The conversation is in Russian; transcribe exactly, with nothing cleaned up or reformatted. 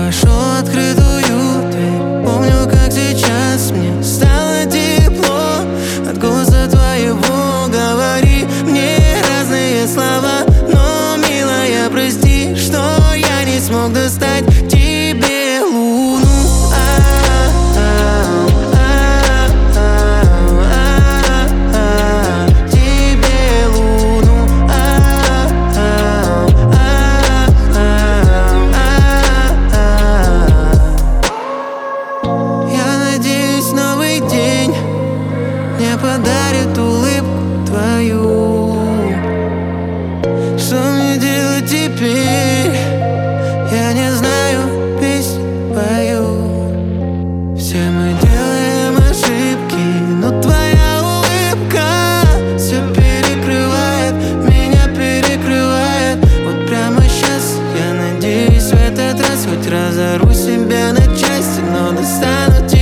вошел в открытую дверь. Помню, как сейчас мне стало тепло от голоса твоего. Говори мне разные слова, но, милая, прости, что я не смог достать тебе луну. Мне подарит улыбку твою. Что мне делать теперь? Я не знаю, песню пою. Все мы делаем ошибки, но твоя улыбка все перекрывает, меня перекрывает. Вот прямо сейчас я надеюсь в этот раз хоть разору себя на части, но достану тебя.